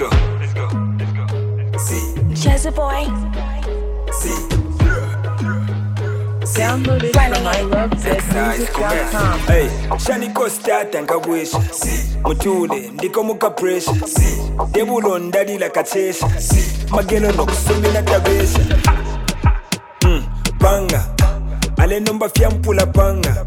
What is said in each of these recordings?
go. See. Jazzy boy. See. Download it from ilovezmusic.com. Hey, Shani Costa tankabwisha mutule ndiko muka pressure debulo ndali la kachesha magelo nokusumina tabesha panga ale nomba fyampula panga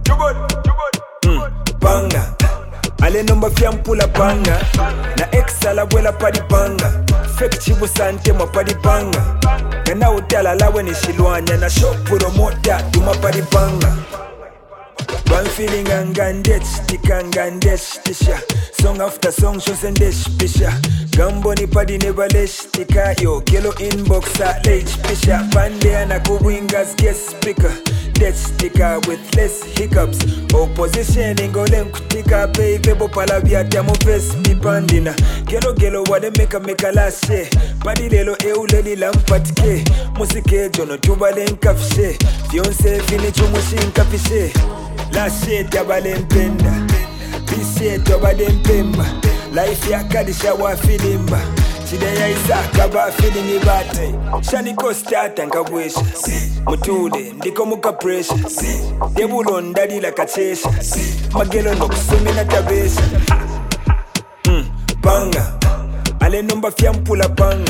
panga ale nomba fyampula panga na exala bwela padi panga fake chibu sante mapadi panga kana utala lawe ni shilwanya na shopuro mota tuma padi panga. One feeling angandesh, tikangandesh, tisha. Song after song, shows and dish, pisha. Gambo ni padi nevalesh, tika yo. Kilo inboxa, late, pisha. Pande anakuwingas, guest speaker. Death sticker with less hiccups. Opposition ingolem kutika pay vebo palavia tamo face bipandina. Gelo wade make lashe. Padi lelo euleli lampatke. Musike jono tubale nkafshe. Fionse fini chumushi nkafishe. La shit yabale mpenda Bishit yabale mpemba Life ya kadisha wa filimba Chide ya isaka ba filimi bate Shani Costa tankabwisha mutule ndiko muka pressure debulo ndali la kachesha magelo nokusumina tabesha panga ale nomba fyampula panga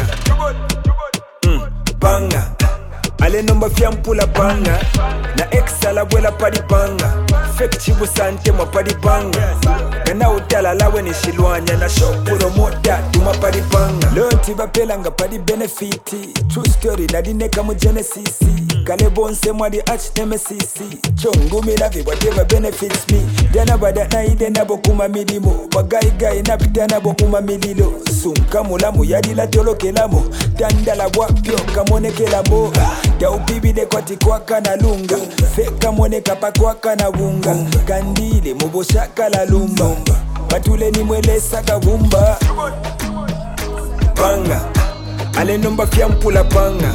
panga ale nomba fyampula panga na exala bwela padi panga fake chibu sante mapadi panga kana utala lawe ni shilwanya na shopuro mota tuma padi panga lonti bapelanga padi benefiti true story nadineka mu genesis kale bonse mwadi arch nemesis chongumi lavi whatever benefits me dana bada na ide nabo kuma milimo bagai napita nabo kuma mililo sunka mulamu yadila tolokelamo dandala bwapyo kamonekelamo ya upibide kwati kwaka na lunga feka moneka pa kwaka na bunga kandile muboshaka la lumba batule ni mwelesa kavumba panga ale nomba fyampula panga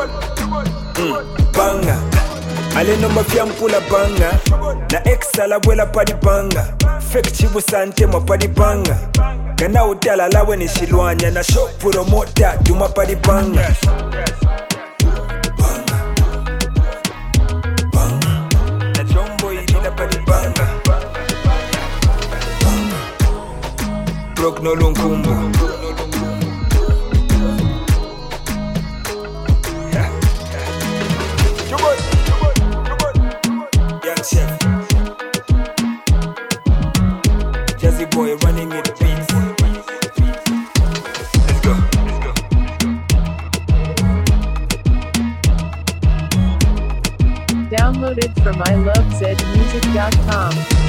panga ale nomba fyampula panga na exala bwela padi panga fake chibu sante mapadi panga kana utala lawe ni shilwanya na shopuro mota tuma padi panga. Broke no lunkumbu Young chef Jazzy boy running it beats. Let's go. Download it from ilovezmusic.com.